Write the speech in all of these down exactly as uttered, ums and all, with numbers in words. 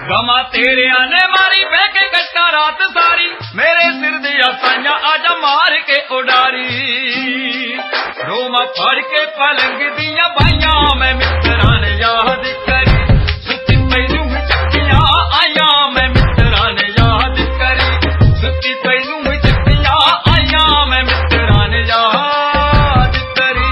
गमा तेरिया ने मारी बह के कट्टा रात सारी मेरे सिर दिया साइया आजा मार के उडारी रोमा फड़ के पलंग दिया बाइया मैं मित्रा ने याद करी सुती पैनू चक्किया आया मैं मित्रा ने याद करी सुती पैनू चक्किया आया मैं मित्रा ने याद करी।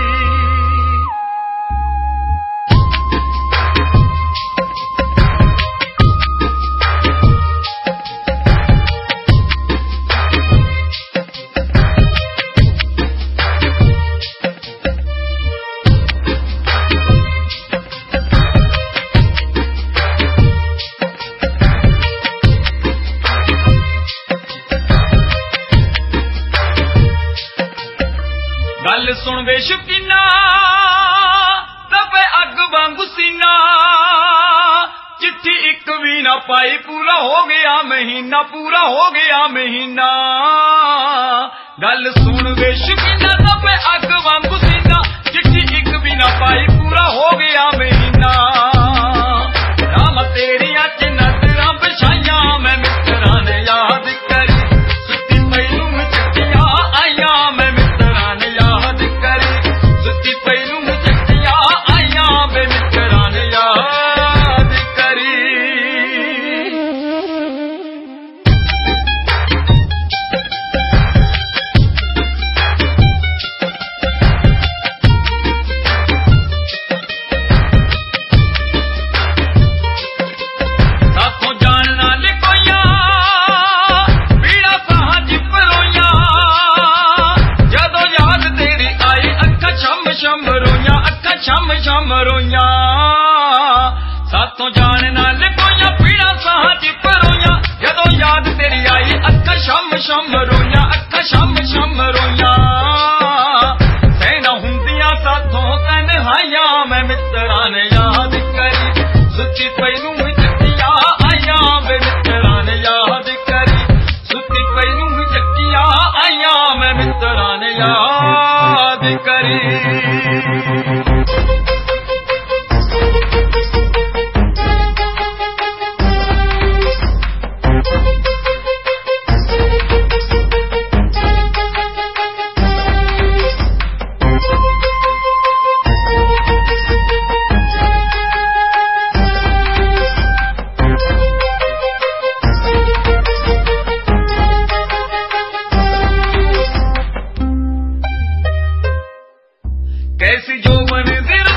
गल सुन वे शकीना तपे अग वांगू सीना चिट्ठी एक भी ना पाई पूरा हो गया महीना पूरा हो गया महीना। गल सुन वे शकीना तपे अग वांगू सीना चिट्ठी एक भी ना पाई पूरा हो गया महीना। राम तेरिया च नजरां बिछाइया मैं मित्रा ने याद करी सुती पैनू चक्किया आया मैं मित्रा ने याद करी सुती पैनू चक्किया आया मैं मित्रा ने याद करी। साथों जानना लिखोया पीड़ा साह जिप रोया जदों याद तेरी आई अखा छम छम रोया अखा छम छम रोया। साथों जानना लिखोया पीड़ा साह जिप रोया जदों याद तेरी आई अखा छम छम रोया अखा छम छम रोया। सैना हुंदिया साथों तन्हाइया मैं मित्रा ने याद करी सुती पैनू चक्किया आया मैं मित्रा ने याद करी सुती पैनू चक्किया आया मैं मित्रा ने याद करी। कैसी यौवन दी